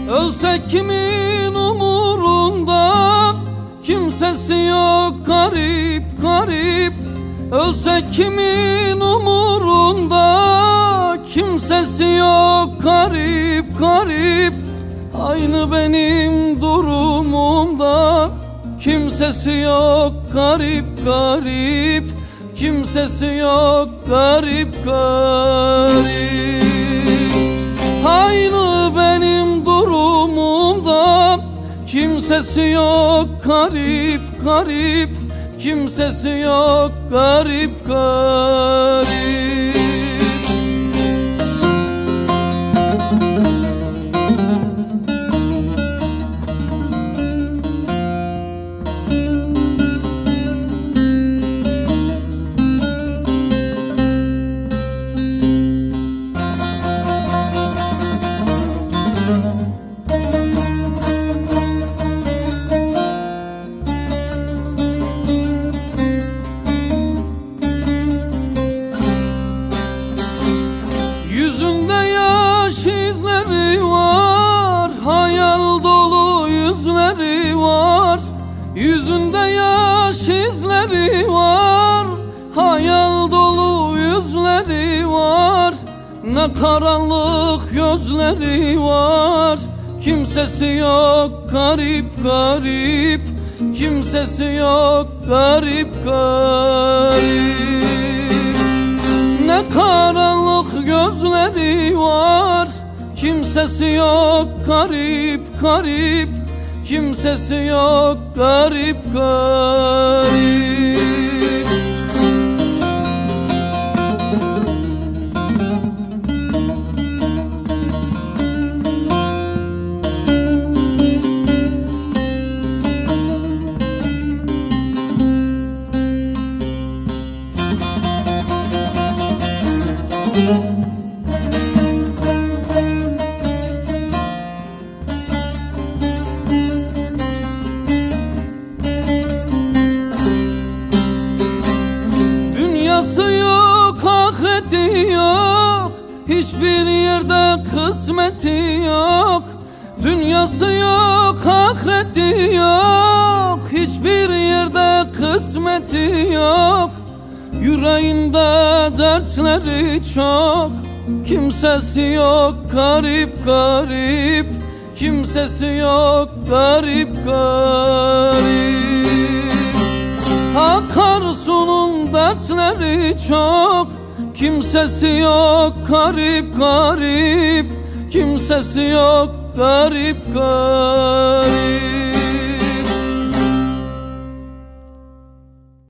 Ölsek kimin umurunda, kimsesi yok garip garip. Ölsek kimin umurunda, kimsesi yok garip garip. Aynı benim durumumda, kimsesi yok garip garip. Kimsesi yok garip garip. Aynı benim durumumda, kimsesi yok garip garip. Kimsesi yok garip garip. Yüzünde yaş izleri var, hayal dolu yüzleri var. Yüzünde yaş izleri var, hayal dolu yüzleri var. Ne karanlık gözleri var. Kimsesi yok garip garip. Kimsesi yok garip garip. Ne karanlık gözleri var. Kimsesi yok garip garip. Kimsesi yok garip garip. Dünyası yok, ahireti yok, hiçbir yerde kısmeti yok. Dünyası yok, ahireti yok, hiçbir yerde kısmeti yok. Yüreğinde dersleri çok, kimsesi yok garip garip. Kimsesi yok garip garip. Akarsu'nun dertleri çok, kimsesi yok garip garip. Kimsesi yok garip garip.